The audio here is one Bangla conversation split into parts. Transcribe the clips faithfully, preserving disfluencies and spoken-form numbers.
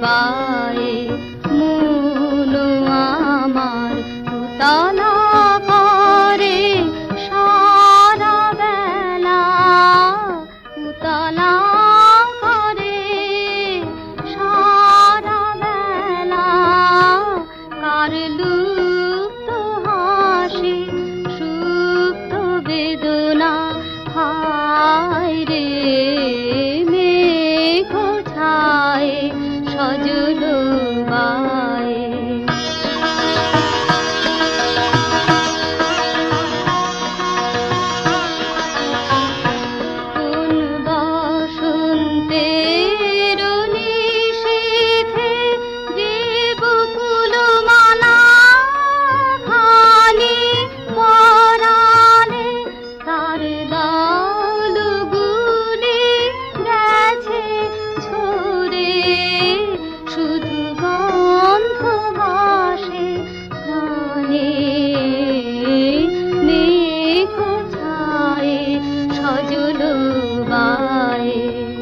বায়ে মন আমার উতলা করে সারা বেলা, উতলা করে সারা বেলা। কার লুপ্ত হাসি সুপ্ত বেদনা, হায় রে মেঘ ছায়ে সজল বায়ে। কোন বসন্তের নিশীথে যে বকুল মালা খানি পরাণে তার দলগুলি গেছে ছড়ে, শুধু গন্ধ ভাসে প্রাণে। মেঘ ছায়ে সজল বায়ে।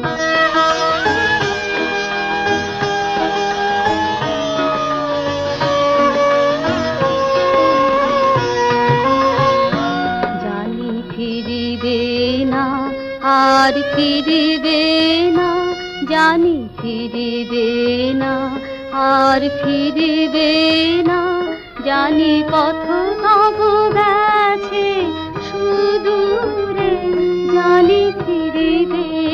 জানি ফিরিবে না আর ফিরিবে না, জানি ফিরিবে না আর ফিরিবে না। জানি পথ তব গেছে সুদূরে, জানি ফিরিবে